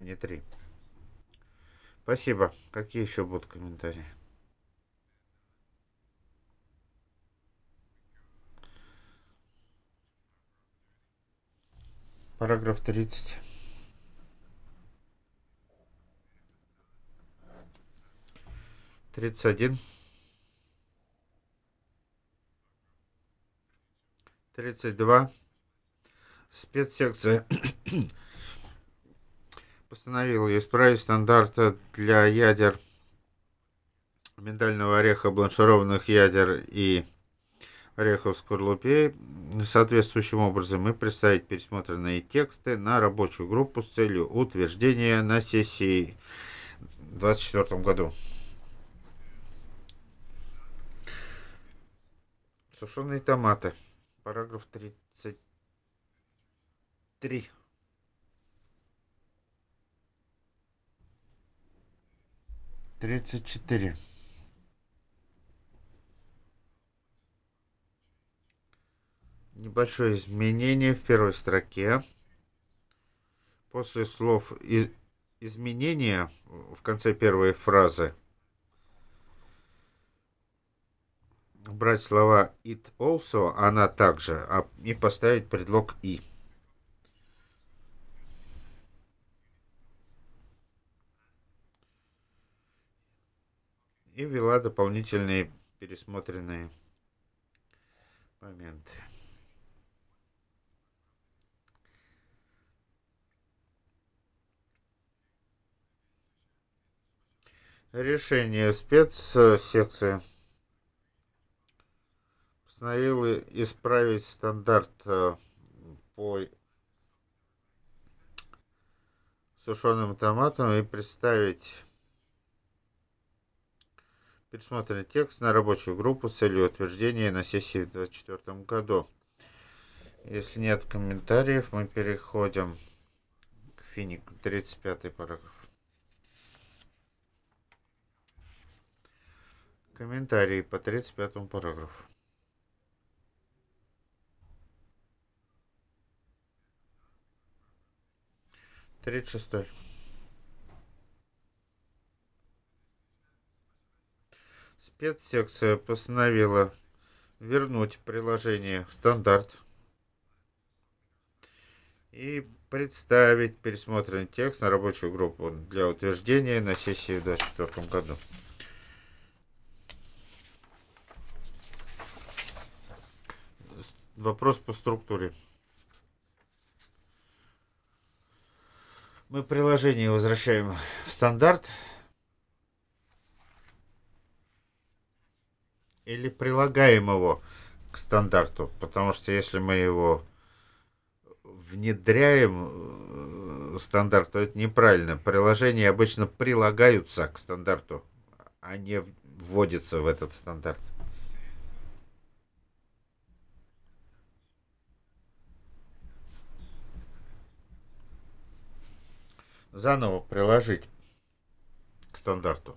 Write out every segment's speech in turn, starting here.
не 3. Спасибо. Какие еще будут комментарии? Параграф 30. 31. 32. Спецсекция постановила исправить стандарты для ядер миндального ореха, бланшированных ядер и орехов в скорлупе соответствующим образом и представить пересмотренные тексты на рабочую группу с целью утверждения на сессии в 2024 году. Сушеные томаты. Параграф 33. 34. Небольшое изменение в первой строке. После слов изменения в конце первой фразы брать слова it also, она также, и поставить предлог и. И ввела дополнительные пересмотренные моменты. Решение спецсекции постановило исправить стандарт по сушеным томатам и представить пересмотренный текст на рабочую группу с целью утверждения на сессии в 2024 году. Если нет комментариев, мы переходим к финику. 35 параграф. Комментарии по 35 параграфу. 36. Спецсекция постановила вернуть приложение в стандарт и представить пересмотренный текст на рабочую группу для утверждения на сессии в 2024 году. Вопрос по структуре. Мы приложение возвращаем в стандарт или прилагаем его к стандарту, потому что если мы его внедряем стандарт, то это неправильно. Приложения обычно прилагаются к стандарту, а не вводятся в этот стандарт. Заново приложить к стандарту.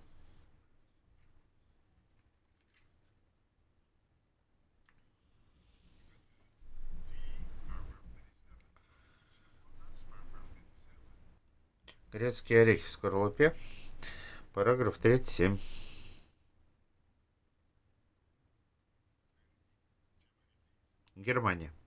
Грецкие орехи в скорлупе. Параграф 37. Германия.